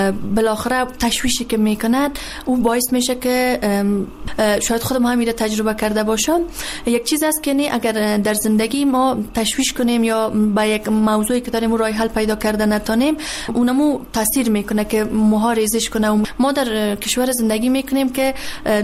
بالاخره تشویشی که میکند او باعث میشه که شاید خودم همین تجربه کرده باشم. یک چیز است که اگر در زندگی ما تشویش کنیم یا با یک موضوعی که داریم راه حل پیدا کرده نتونیم، اونمو تاثیر میکنه که موها ریزش کنه. ما در کشور زندگی میکنیم که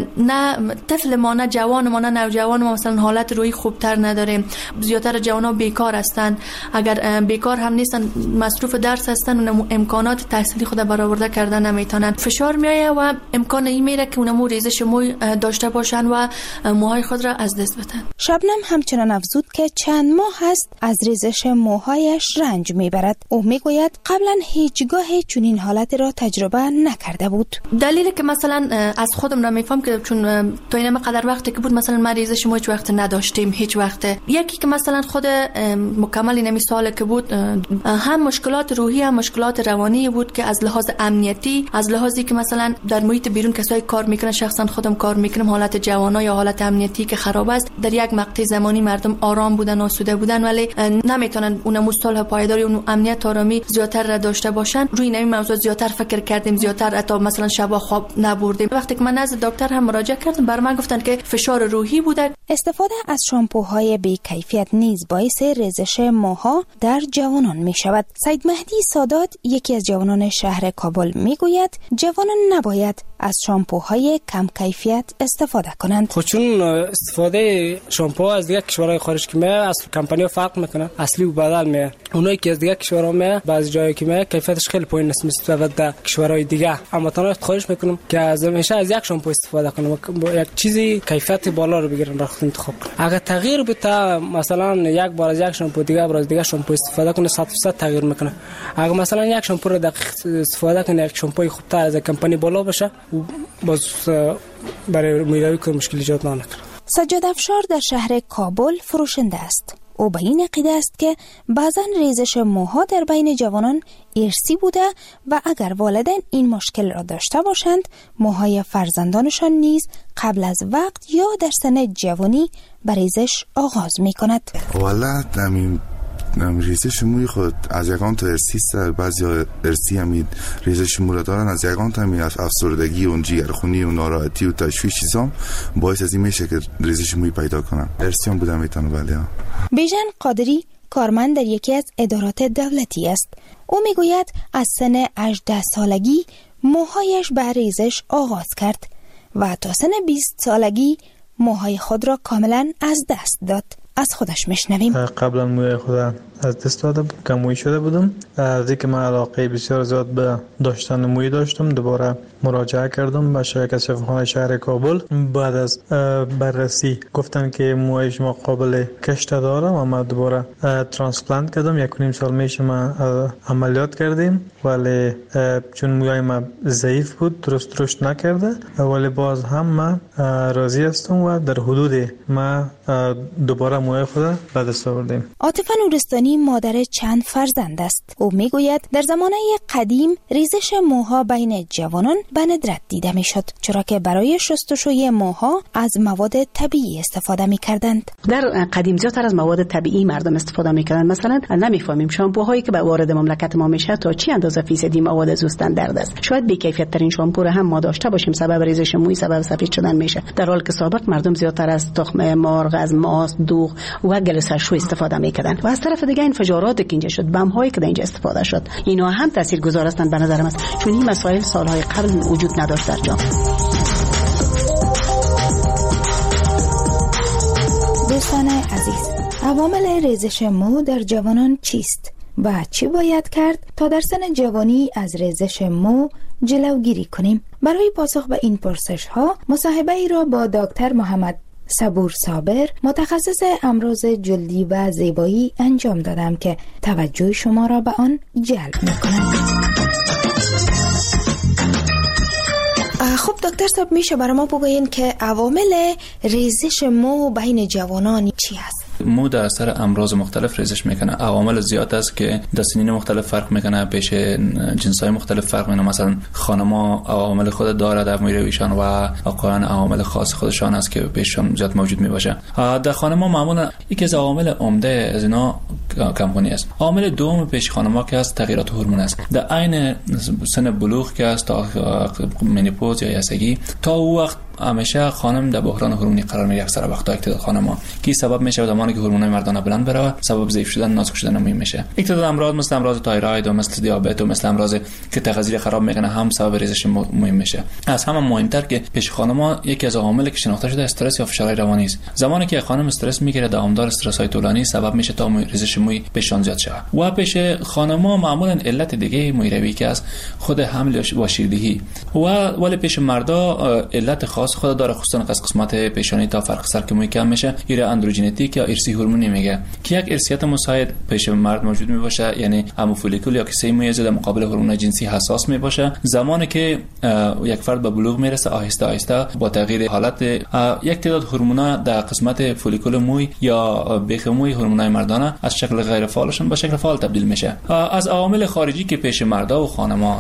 نه طفل ما، نه جوان ما، نه نوجوان ما مثلا حالت روحی خوبتر نداریم. زیادتر جوانا بیکار هستند. اگر بیکار هم نیستن، مصروف درس هستن، اون امکانات تحصیلی خود برآورده کردن نمیتونن. فشار میایه و امکان این میره که اونمو ریزش موی داشته باشن و موهای خود را از دست بدن. شبنم همچنان افزود که چند ماه هست از ریزش موهایش رنج میبرد. او میگوید قبلا هیچگاه چنین حالتی را تجربه نکرده بود. دلیلی که مثلا از خودم را میفهم که چون تا این قدر وقتی که بود مثلا ما ریزش مو هیچ وقت نداشتیم، هیچ وقت. یکی که مثلا خود مکمل نمی سال که بود هم مشکلات روحی هم مشکلات روانی بود که از لحاظ امنیتی، از لحاظی که مثلا در محیط بیرون کسایی کار میکنن، شخصا خودم کار میکنم، حالت جوانا یا حالت امنیتی که خراب است، در یک مقطع زمانی مردم آرام بودن، آسوده بودن، ولی نمیتونن اون مصالح پایداری، اون امنیت آرامی زیادتر داشته باشن. روی این موضوع زیادتر فکر کردیم، زیادتر حتی مثلا شب خواب نبردیم. وقتی که من نزد دکتر هم مراجعه کردم، بر من گفتن که فشار روحی بوده. استفاده از شامپوهای بی کیفیت نیز باعث ریزش موها در جوانان می شود. سید مهدی سادات، یکی از جوانان شهر کابل، می گوید جوانان نباید از شامپوهای کم کیفیت استفاده کنند. خب چون استفاده شامپو از دیگه کشورهای خارج که میاد، اصل کمپانی فرق میکنه، اصلی و بدل میاد. اونایی که از دیگه کشورها میاد، بعضی جایی که میاد کیفیتش خیلی پایین است نسبت به کشورهای دیگه. اما تنها خواهش میکنم که از همیشه از یک شامپو استفاده کنم، یک چیزی کیفیت بالا رو بگیرن، راه انتخاب کنن. اگر تغییر بده، مثلا یک بار از یک شامپو دیگه بار از دیگه شامپو استفاده کنه، 100% تغییر میکنه. اگر مثلا یک شامپو رو دقیق استفاده کنه، یک شامپوی خوبتر از کمپانی بالا باشه، باز برای میراوی که مشکل ایجاد نکنه. سجاد افشار در شهر کابل فروشنده است. او به این عقیده است که بعضا ریزش موها در بین جوانان ارثی بوده و اگر والدین این مشکل را داشته باشند، موهای فرزندانشان نیز قبل از وقت یا در سن جوانی به ریزش آغاز می کند. والا ریزش موی خود از یکان تا ارثی است. بعضی ارثی همین ریزش مو را دارن، از یکان تا همین افسردگی و جگرخونی و ناراحتی و تشویش چیزام باعث از این میشه که ریزش موی پیدا کنن. ارثی هم بودم میتونه. ولی بیژن قادری کارمند در یکی از ادارات دولتی است. او میگوید از سن 18 سالگی موهایش به ریزش آغاز کرد و تا سن 20 سالگی موهای خود را کاملا از دست داد. از خودش میشنویم. قبلا موی خودم از دست داده بود، کموی شده بودم. از اینکه من علاقه بسیار زیاد به داشتن موی داشتم، دوباره مراجعه کردم به شرکت شفاخانه شهر کابل. بعد از بررسی گفتن که موی شما قابل کشت داره و من دوباره ترانسپلانت کردم. 1.5 سال میشه من عملیات کردیم، ولی چون موی من ضعیف بود، درست رشد نکرده، ولی باز هم من راضی هستم و در حدود من دوباره موی خود به دست آوردیم. عاطفه نورستانی مادر چند فرزند است. او میگوید در زمانه قدیم ریزش موها بین جوانان به ندرت دیده میشد، چرا که برای شستشوی موها از مواد طبیعی استفاده میکردند. در قدیم زیادتر از مواد طبیعی مردم استفاده میکردند. مثلا نمیفهمیم شامپوهایی که به وارد مملکت ما میشه تا چی اندازه فیصدی مواد زوستن درد است. شاید بی کیفیت ترین شامپو رو هم ما داشته باشیم، سبب ریزش موی، سبب سفید شدن میشه، در حالی که سابق مردم زیادتر از تخم مرغ، از ماست، دوغ و گلسرشو استفاده میکردن. و از طرف دیگه انفجارات که اینجا شد، بم هایی که اینجا استفاده شد، اینا هم تاثیرگذار هستند به نظر من، چون این مسائل سالهای قبل وجود نداشت در جامعه. دوستان عزیز، عوامل ریزش مو در جوانان چیست و چی باید کرد تا در سن جوانی از ریزش مو جلوگیری کنیم؟ برای پاسخ به این پرسش ها مصاحبه ای را با دکتر محمد صبور صابر، متخصص امراض جلدی و زیبایی انجام دادم که توجه شما را به آن جلب می‌کند. خب دکتر صاحب، میشه برای ما بگوین که عوامل ریزش مو بین جوانان چی هست؟ مو در اثر امراض مختلف ریزش میکنه. عوامل زیاد است که در سنین مختلف فرق میکنه، پیش جنسای مختلف فرق میکنه. مثلا خانم‌ها عوامل خود داره در مویرویشان و آقایان عوامل خاص خودشان است که پیششان زیاد موجود میباشه. در خانم‌ها معمولا یکی از عوامل عمده از اینا کمخونی است. عامل دوم پیش خانم‌ها که است تغییرات هورمون است. در عین سن بلوغ که است تا منیپوز یا یسگی، تا او وقت همیشه خانم در بحران هورمونی قرار میگیره. اکثر وقتا اکتداد خانم‌ها که سبب میشه زمانی که هورمونای مردانه بلند بره، سبب ضعیف شدن، نازک شدن موی میشه. اکتداد امراض مثل امراض تایروید و مثل دیابت و مثل امراض که تغذیه خراب میکنه هم سبب ریزش موی میشه. از همه مهمتر که پیش خانم‌ها یکی از عواملی که شناخته شده استرس یا فشار روانی است. زمانی که خانم استرس میگیره، دوامدار استرس‌های طولانی سبب میشه تا ریزش موی پیشان زیاد شه. و پیش خانم‌ها معمولا علت دیگه مویروی که از خود حمل و شیردهی ولی پیش مردا علت خاص خود داره، خصوصا از قسمت پیشانی تا فرق سر که موی کم میشه. ایره اندروژنتیک یا ارثی هورمونی میگه که یک ارثیت مساعد پیش مرد موجود میباشه، یعنی همو فولیکول یا کیسه موی در مقابل هورمون جنسی حساس میباشه. زمانی که یک فرد به بلوغ میرسه، آهسته آهسته با تغییر حالت یک تعداد هورمونا در قسمت فولیکول موی یا بیخ موی، هورمونای مردانه از شکل غیر فعالشون به شکل فعال تبدیل میشه. از عوامل خارجی که پیش مردا و خانم‌ها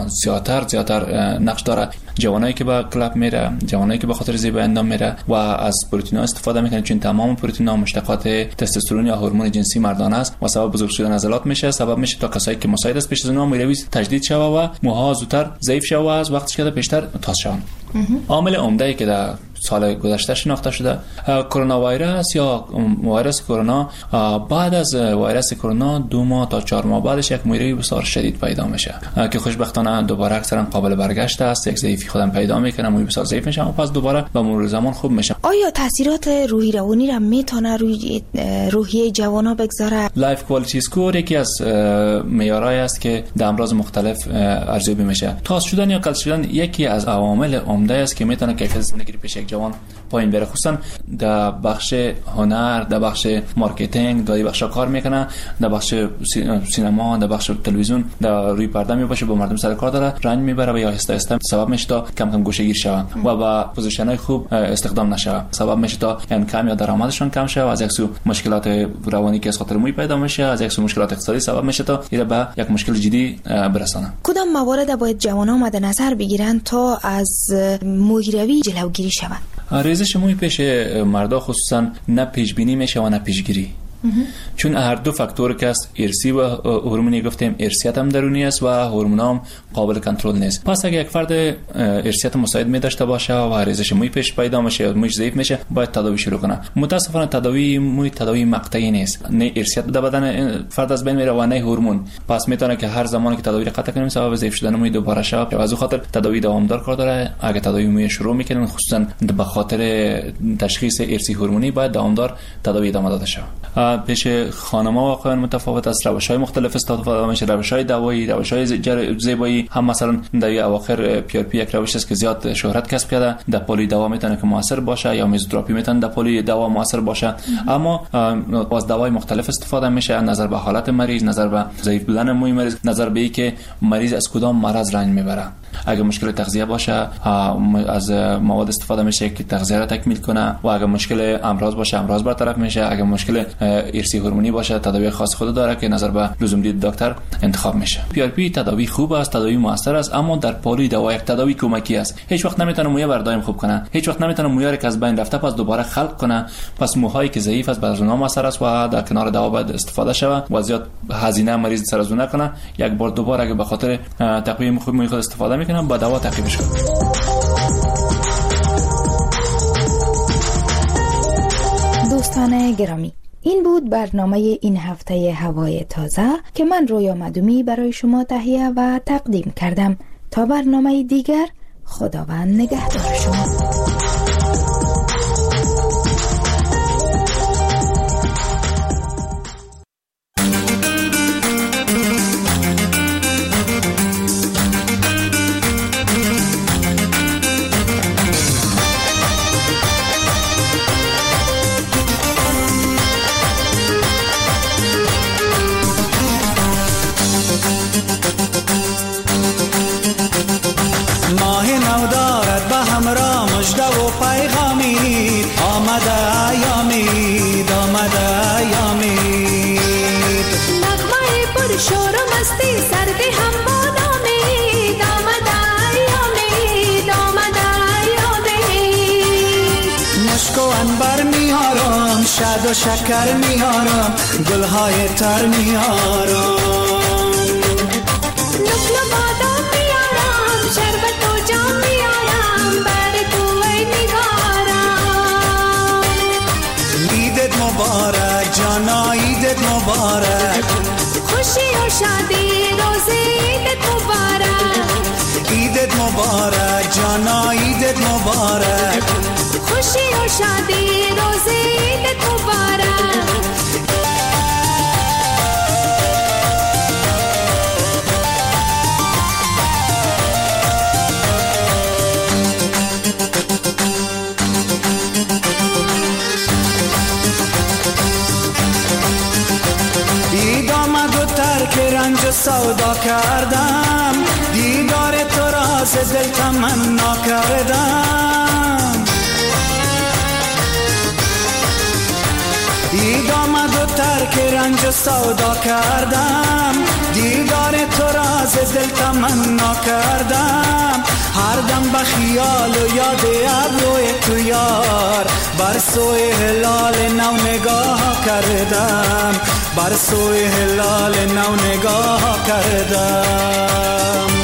زیادتر نقش داره، جوانایی که به کلاب میره، جوانایی که به خاطر زیبایی اندام میره و از پروتئین استفاده میکنه، چون تمام پروتئین ها مشتقات تستوسترون یا هورمون جنسی مردانه است و سبب بزرگ شدن عضلات میشه. سبب میشه تا کسایی که مساعد است پیش از اونها مویروی تجدید شوه و موها زودتر ضعیف شوه و از وقتش که بیشتر تاز شون. عامل عمده که در سال گذشته شناخته شده کرونا ویروس یا ویروس کرونا، بعد از ویروس کرونا 2 ماه تا 4 ماه بعدش یک مویروی بسیار شدید پیدا میشه که خوشبختانه دوباره اکثرا قابل برگشت است. یک ضعیفی خودم پیدا میکنه، موی بسیار ضعیف میشه و پس دوباره با مرور زمان خوب میشه. آیا تاثیرات روحی روانی را میتونه روی روحیه جوانا بگذاره؟ لایف کوالیتی اسکور یکی از معیارهایی است که در امراض مختلف ارزیابی میشه. تاز شدن یا کل شدن یکی از عوامل عمده است که میتونه کیفیت زندگی پیش یک جوان پایین بره، خصوصا در بخش هنر، در بخش مارکتینگ، در بخش کار میکنه، در بخش سینما، در بخش تلویزیون، در روی پرده میباشه، با مردم سر کار داره، رنج میبره و یا آهسته آهسته سبب میشه تا کم کم گوشه‌گیر شوند و با پوزیشن‌های خوب استخدام نشه. سبب میشه تا کم یا درآمدشون کم شه و از یک سو مشکلات روانی که از خاطر موی پیدا میشه، از یک سو مشکلات اقتصادی سبب میشه تا اینا به یک مشکل جدی برسانه. کدام موارد باید جوانان مد نظر بگیرن تا از مویروی جلوگیری شود؟ ریزش موی پیش مردا خصوصا نه پیش بینی میشه و نه پیشگیری، چون هر دو فاکتور که است، ارثی و هورمونی گفتیم، ارثیت هم درونی است و هورمون هم قابل کنترل نیست. پس اگه یک فرد ارثیت مساعد می داشته باشه و ریزش موی پیش پیدا میشه یا مویش ضعیف میشه، باید تداوی شروع کنه. متاسفانه تداوی موی تداوی مقطعی نیست، نه ارثیت در بدن فرد از بین میره و نه هورمون. پس میتونه که هر زمانی که تداوی را قطع کنیم سبب ضعیف شدن موی دوباره شه. از اون خاطر تداوی دوامدار کار داره. اگه تداوی موی شروع میکنن خصوصا به خاطر تشخیص ارثی هورمونی، باید دوامدار تداوی ادامه داده شه. پیش خانم‌ها واقعا متفاوت است، روش‌های مختلف استفاده میشه، روش‌های دوایی، روش‌های زیبایی. هم مثلا در اواخر PRP یک روش است که زیاد شهرت کسب کرده، در پلی دوا میتونه که موثر باشه یا میزوتراپی میتونه در پلی دوا موثر باشه، اما از دوای مختلف استفاده میشه، نظر به حالت مریض، نظر به ضعیف بودن موی مریض، نظر به اینکه مریض از کدام مرض رنج میبره. اگه مشکل تغذیه باشه از مواد استفاده میشه که تغذیه را تکمیل کنه و اگه مشکل امراض باشه امراض برطرف میشه. اگه مشکل ارثی هورمونی باشه تداوی خاص خود داره که نظر به لزوم دید دکتر انتخاب میشه. PRP تداوی خوب است، تداوی موثر است، اما در پالی دوا یک تداوی کمکی است. هیچ وقت نمیتونه موی بردائم خوب کنه، هیچ وقت نمیتونه موی را که از بین رفته پس دوباره خلق کنه. پس موهایی که ضعیف است بر اونها موثر است و در کنار دوا باید استفاده شود و زیاد هزینه مریض سر از اون نکنه. یک بار دوباره اگه به خاطر تقویه خوب موی خود استفاده میکنه با دوا تعقیبش کنه. دوستان گرامی، این بود برنامه این هفته هوای تازه که من رویا مدومی برای شما تهیه و تقدیم کردم. تا برنامه دیگر، خداوند نگهدار شما. آمده یا مید آمده و شکر میارم، گلهای تر میارم، نقل و بادام میارم، شربت و جام میارم، برای تو ای نگارم. عیدت مبارک جانا، عیدت مبارک، خوشی و شادی روزه عیدت مبارک. عیدت مبارک جانا، عیدت مبارک، خوشی و شادی روزه عیدت مبارک. عید آمد و ترک رنج و سودا کردم، دیدار تو را ز دل تمنا کردم. عید آمد و ترک رنج و سودا کردم، دیدار تو را ز دل تمنا کردم. هر دم به خیال و یاد ابروی تو یار، بر سوی هلال نو نگاه کردم، بر سوی هلال نو نگاه کردم.